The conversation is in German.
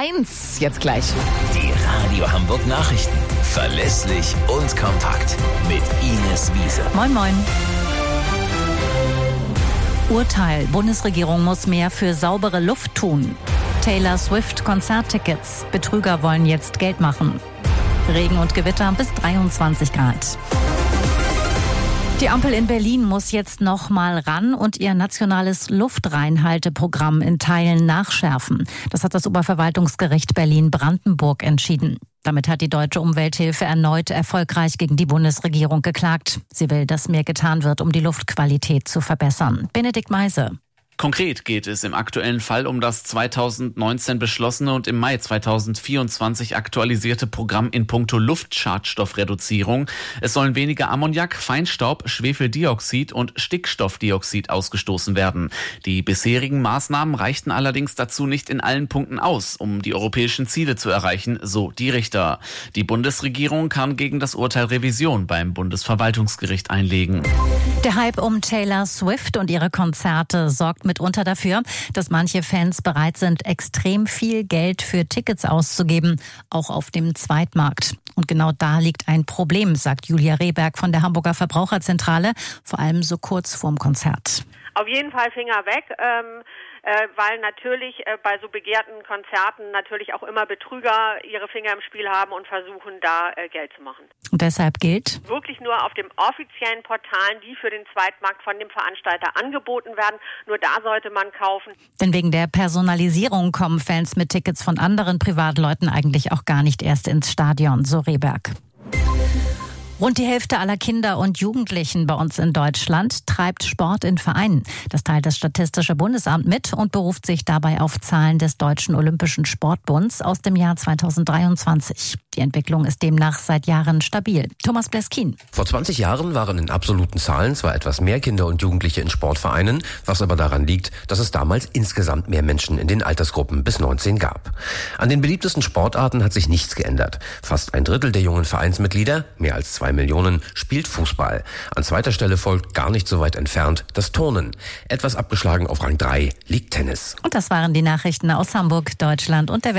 1 jetzt gleich. Die Radio Hamburg Nachrichten. Verlässlich und kompakt. Mit Ines Wiese. Moin, moin. Urteil. Bundesregierung muss mehr für saubere Luft tun. Taylor Swift Konzerttickets. Betrüger wollen jetzt Geld machen. Regen und Gewitter bis 23 Grad. Die Ampel in Berlin muss jetzt noch mal ran und ihr nationales Luftreinhalteprogramm in Teilen nachschärfen. Das hat das Oberverwaltungsgericht Berlin-Brandenburg entschieden. Damit hat die Deutsche Umwelthilfe erneut erfolgreich gegen die Bundesregierung geklagt. Sie will, dass mehr getan wird, um die Luftqualität zu verbessern. Benedikt Meise. Konkret geht es im aktuellen Fall um das 2019 beschlossene und im Mai 2024 aktualisierte Programm in puncto Luftschadstoffreduzierung. Es sollen weniger Ammoniak, Feinstaub, Schwefeldioxid und Stickstoffdioxid ausgestoßen werden. Die bisherigen Maßnahmen reichten allerdings dazu nicht in allen Punkten aus, um die europäischen Ziele zu erreichen, so die Richter. Die Bundesregierung kann gegen das Urteil Revision beim Bundesverwaltungsgericht einlegen. Der Hype um Taylor Swift und ihre Konzerte sorgt mitunter dafür, dass manche Fans bereit sind, extrem viel Geld für Tickets auszugeben, auch auf dem Zweitmarkt. Und genau da liegt ein Problem, sagt Julia Rehberg von der Hamburger Verbraucherzentrale, vor allem so kurz vorm Konzert. Auf jeden Fall Finger weg, weil natürlich bei so begehrten Konzerten natürlich auch immer Betrüger ihre Finger im Spiel haben und versuchen, da Geld zu machen. Und deshalb gilt? Wirklich nur auf den offiziellen Portalen, die für den Zweitmarkt von dem Veranstalter angeboten werden. Nur da sollte man kaufen. Denn wegen der Personalisierung kommen Fans mit Tickets von anderen Privatleuten eigentlich auch gar nicht erst ins Stadion, so Rehberg. Rund die Hälfte aller Kinder und Jugendlichen bei uns in Deutschland treibt Sport in Vereinen. Das teilt das Statistische Bundesamt mit und beruft sich dabei auf Zahlen des Deutschen Olympischen Sportbunds aus dem Jahr 2023. Die Entwicklung ist demnach seit Jahren stabil. Thomas Bleskin. Vor 20 Jahren waren in absoluten Zahlen zwar etwas mehr Kinder und Jugendliche in Sportvereinen, was aber daran liegt, dass es damals insgesamt mehr Menschen in den Altersgruppen bis 19 gab. An den beliebtesten Sportarten hat sich nichts geändert. Fast ein Drittel der jungen Vereinsmitglieder, mehr als 2 Millionen, spielt Fußball. An zweiter Stelle folgt gar nicht so weit entfernt das Turnen. Etwas abgeschlagen auf Rang 3 liegt Tennis. Und das waren die Nachrichten aus Hamburg, Deutschland und der Welt.